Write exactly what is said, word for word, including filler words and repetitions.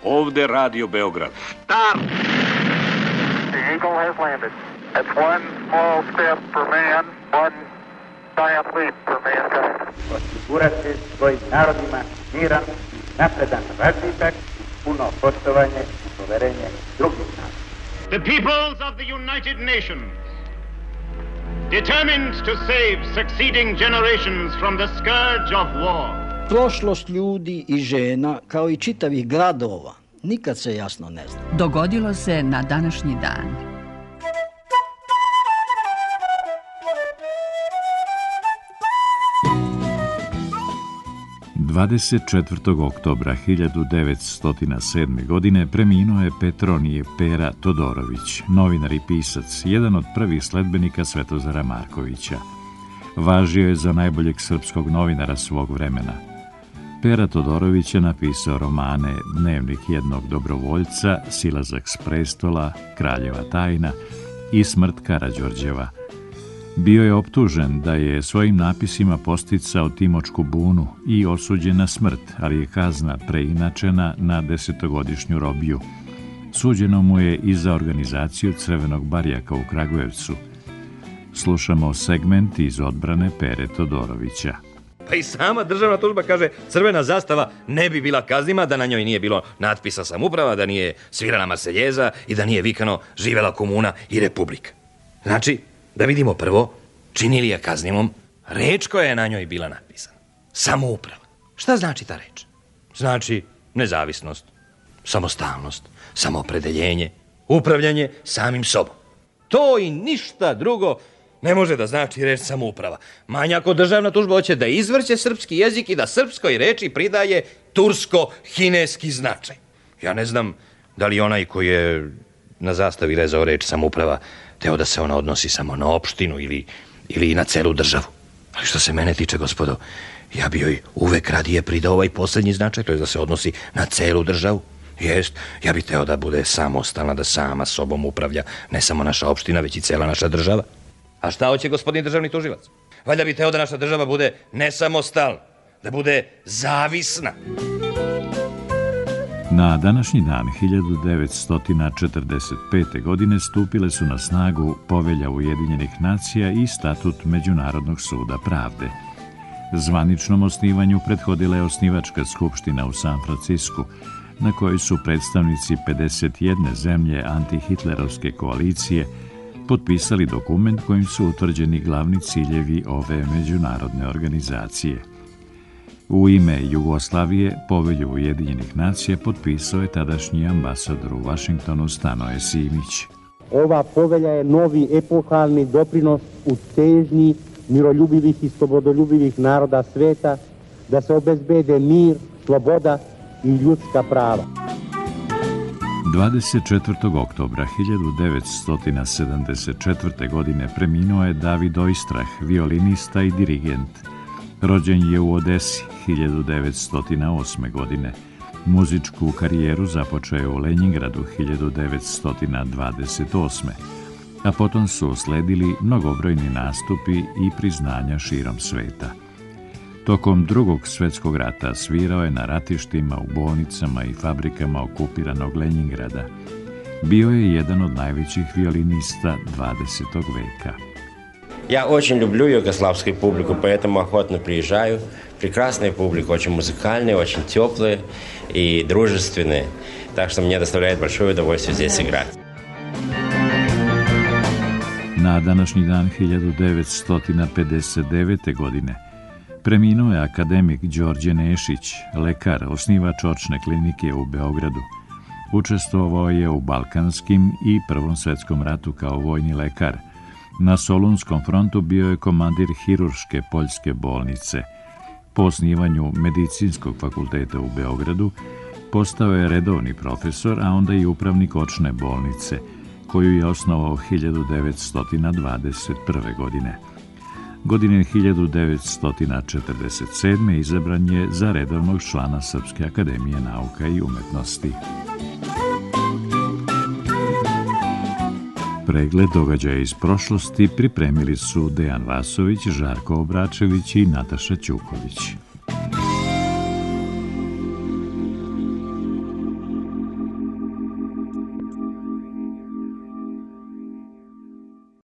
Ovde Radio Beograd. Start! The Eagle has landed. It's one small step for man, one giant leap for mankind. Osigurati svojim narodima miran, napredan razvitak, puno poštovanje i poverenje drugih naroda. The peoples of the United Nations, determined to save succeeding generations from the scourge of war. Prošlost ljudi i žena, kao i čitavih gradova, nikad se jasno ne zna. Dogodilo se na današnji dan. dvadeset četvrtog oktobra hiljadu devetsto sedme. godine preminuo je Petronije Pera Todorović, novinar i pisac, jedan od prvih sledbenika Svetozara Markovića. Važio je za najboljeg srpskog novinara svog vremena. Pera Todorović je napisao romane Dnevnik jednog dobrovoljca, Silazak s prestola, Kraljeva tajna i Smrt Karađorđeva. Bio je optužen da je svojim napisima podsticao Timočku bunu i osuđen na smrt, ali je kazna preinačena na desetogodišnju robiju. Suđeno mu je i za organizaciju Crvenog barjaka u Kragujevcu. Slušamo segment iz odbrane Pere Todorovića. Pa i sama državna tužba kaže crvena zastava ne bi bila kaznima da na njoj nije bilo natpisa Samouprava, da nije svirana Marseljeza i da nije vikano živela komuna i republika. Znači, da vidimo prvo, čini li je kaznimom reč koja je na njoj bila napisana. Samouprava. Šta znači ta reč? Znači nezavisnost, samostalnost, samoopredeljenje, upravljanje samim sobom. To i ništa drugo ne može da znači reč samouprava. Manja ako državna tužba hoće da izvrće srpski jezik i da srpskoj reči pridaje tursko-hineski značaj. Ja ne znam da li onaj koji je na zastavi rezao reč samouprava teo da se ona odnosi samo na opštinu ili, ili na celu državu. Ali što se mene tiče, gospodo, ja bi joj uvek radije pridao ovaj poslednji značaj, to je da se odnosi na celu državu. Jest, ja bih teo da bude samostalna, da sama sobom upravlja ne samo naša opština, već i cela naša država. A šta hoće gospodin državni tužilac? Valjda bi teo da naša država bude nesamostalna, da bude zavisna. Na današnji dan hiljadu devetsto četrdeset pete. godine stupile su na snagu Povelja Ujedinjenih nacija i Statut Međunarodnog suda pravde. Zvaničnom osnivanju prethodila je osnivačka skupština u San Francisku, na kojoj su predstavnici pedeset jedne zemlje antihitlerovske koalicije potpisali dokument kojim su utvrđeni glavni ciljevi ove međunarodne organizacije. U ime Jugoslavije Povelju Ujedinjenih nacija potpisao je tadašnji ambasador u Vašingtonu Stanoje Simić. Ova povelja je novi epohalni doprinos u težnji miroljubivih i slobodoljubivih naroda sveta da se obezbede mir, sloboda i ljudska prava. dvadeset četvrtog oktobra hiljadu devetsto sedamdeset četvrte. godine preminuo je David Oistrah, violinista i dirigent. Rođen je u Odesi hiljadu devetsto osme. godine. Muzičku karijeru započeo je u Lenjingradu hiljadu devetsto dvadeset osme. a potom su usledili mnogobrojni nastupi i priznanja širom sveta. Tokom Drugog svjetskog rata svirao je na ratištima, u bolnicama i fabrikama okupiranog Lenjingrada. Bio je jedan od najvećih violinista dvadesetog veka. Я очень люблю югославскую публику, поэтому охотно приезжаю. Прекрасная публика, очень музыкальная, очень теплая и дружественная. Так что мне доставляет большое удовольствие здесь играть. Na današnji dan hiljadu devetsto pedeset devete. godine preminuo je akademik Đorđe Nešić, lekar, osnivač očne klinike u Beogradu. Učestvovao je u Balkanskim i Prvom svjetskom ratu kao vojni lekar. Na Solunskom frontu bio je komandir hirurške poljske bolnice. Po osnivanju Medicinskog fakulteta u Beogradu postao je redovni profesor, a onda i upravnik očne bolnice, koju je osnovao hiljadu devetsto dvadeset prve. godine. Godine hiljadu devetsto četrdeset sedme. izabran je za redovnog člana Srpske akademije nauka i umetnosti. Pregled događaja iz prošlosti pripremili su Dejan Vasović, Žarko Obračević i Nataša Ćuković.